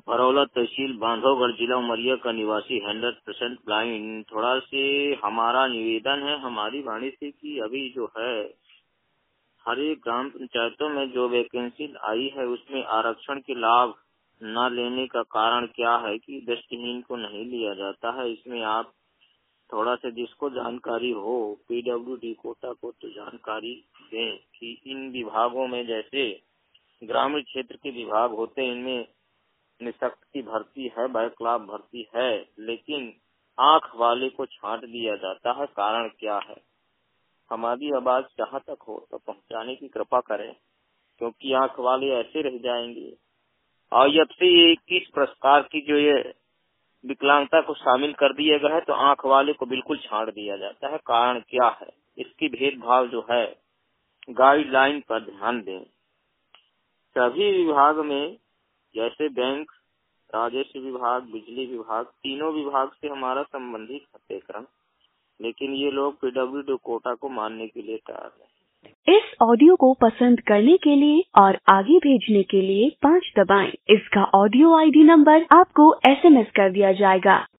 परौला तहसील बांधवगढ़ जिला उमरिया का निवासी 100% ब्लाइंड। थोड़ा से हमारा निवेदन है हमारी वाणी से कि अभी जो है हर एक ग्राम पंचायतों में जो वैकेंसी आई है उसमें आरक्षण के लाभ न लेने का कारण क्या है कि दृष्टिहीन को नहीं लिया जाता है। इसमें आप थोड़ा सा जिसको जानकारी हो पीडब्ल्यूडी कोटा को तो जानकारी दें कि इन विभागों में जैसे ग्रामीण क्षेत्र के विभाग होते हैं इनमें निःशक्त की भर्ती है, बैकलॉग भर्ती है, लेकिन आंख वाले को छांट दिया जाता है। कारण क्या है? हमारी आवाज जहाँ तक हो तो पहुँचाने की कृपा करें, क्योंकि आंख वाले ऐसे रह जाएंगे। और जब से ये 21 प्रकार की जो ये विकलांगता को शामिल कर दिया गया है तो आंख वाले को बिल्कुल छांट दिया जाता है। कारण क्या है? इसकी भेदभाव जो है गाइडलाइन पर ध्यान दें। सभी विभाग में जैसे बैंक, राजस्व विभाग, बिजली विभाग, तीनों विभाग से हमारा संबंधित पाठ्यक्रम, लेकिन ये लोग पीडब्ल्यूडी कोटा को मानने के लिए तैयार नहीं। इस ऑडियो को पसंद करने के लिए और आगे भेजने के लिए 5 दबाएं। इसका ऑडियो आईडी नंबर आपको SMS कर दिया जाएगा।